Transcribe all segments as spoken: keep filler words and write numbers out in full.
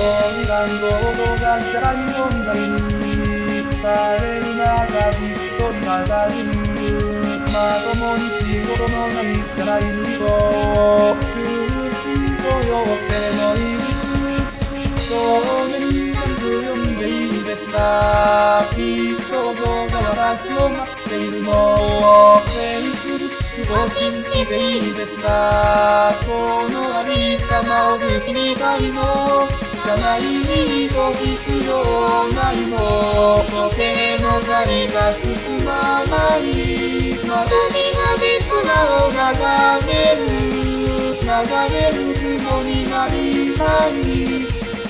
に番号が社会問題にされる中一人がだるまともに仕事のない社内にこうする新雇用制のいびつ少年ジャンプ読んでいいですかいい想像が私を待っているのをフェイスブックを信じていいですかこのありさまをぶちみたいの社内に行く必要ないの時計の針が進まない窓際で空を眺める流れる雲になりたい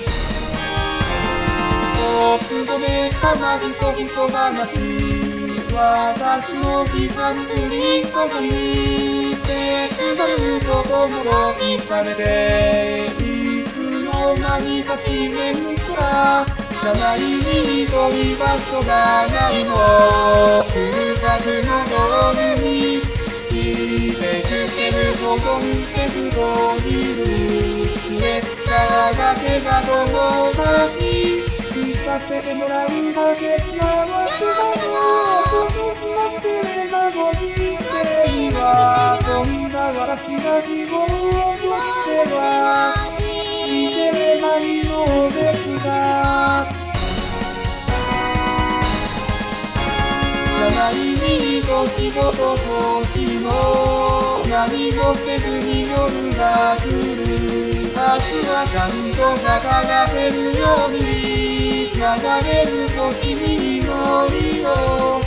奥止めかまひそひそ話私の批判プリントに手伝うことも同意されていつの間にか自然さ社内に遠い場所がないの風格の道具にしてくけるほどにせずといるスウェッターだけが友達聞かせてもらうだけ幸せだよこのなってなご人生にはこんな私が希望を持ってはいけれないのですが社内にと仕事講師も何もせずに夜が来る明日はちゃんと働けるように流れる星に祈りを